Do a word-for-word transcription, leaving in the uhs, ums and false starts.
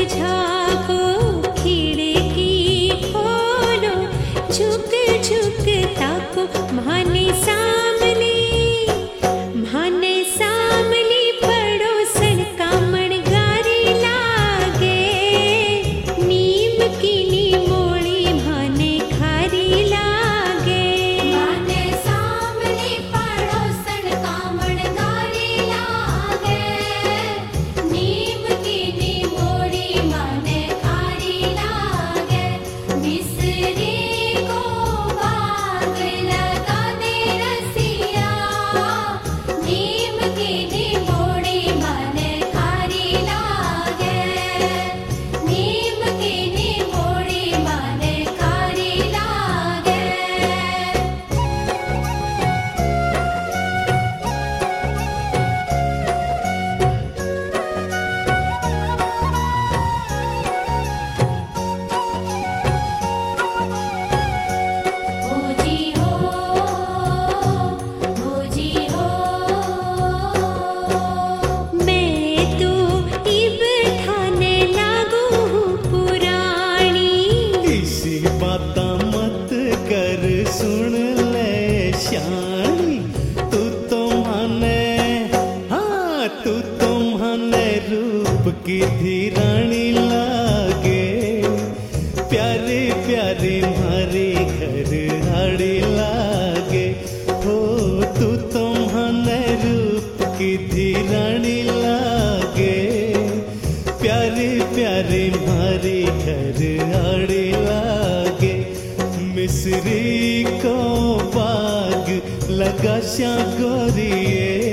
झाँको खिड़की खोलो, झुक झुक ताको माने सामने, माने सामने पड़ोसन का मणगारी लागे, नीम की नीमोड़ी माने खारी लागे। माने सामने पड़ोसन का मणगारी लागे, नीम की नीमोड़ी माने खारी लागे। मिस्री को बाग लगा दे रसिया, नीम की नीमोड़ी माने खारी लागे, नीम की नीमोड़ी माने खारी लागे। भोजी हो, भोजी हो, मैं तो इब थाने लागू हूँ पुरानी, इसी बाता मत कर सुन ले शानी, तू तो माने हाँ तू तो माने रूप की धीरानी लागे, प्यारी प्यारी मारी घर हाड़ी लागे। हो तू तो माने रूप की धीरानी लागे, प्यारी प्यारी मारी घर आड़ी लागे। मिस्री को बाग लगा श्या गोरिए,